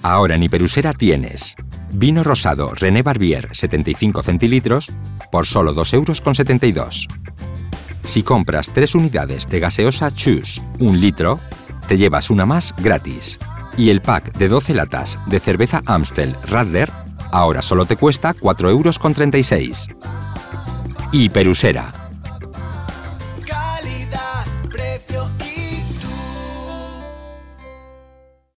Ahora en Hiperusera tienes vino rosado René Barbier 75 centilitros por solo 2,72 €. Si compras 3 unidades de gaseosa Choose 1 litro, te llevas una más gratis. Y el pack de 12 latas de cerveza Amstel Radler ahora solo te cuesta 4,36 €. Hiperusera.